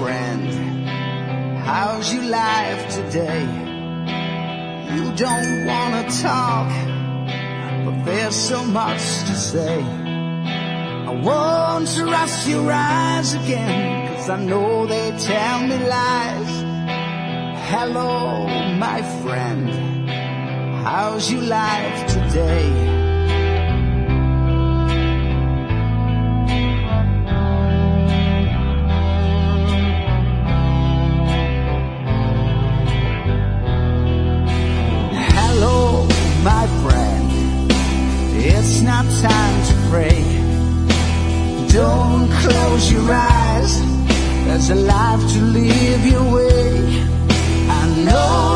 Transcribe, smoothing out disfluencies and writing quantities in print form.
friend, how's your life today? You don't wanna talk, but there's so much to say. I want to rust your eyes again, 'cause I know they tell me lies. Hello, my friend, how's your life today? Hello, my friend, it's not time to pray. Don't close your eyes, there's a life to live your way. I know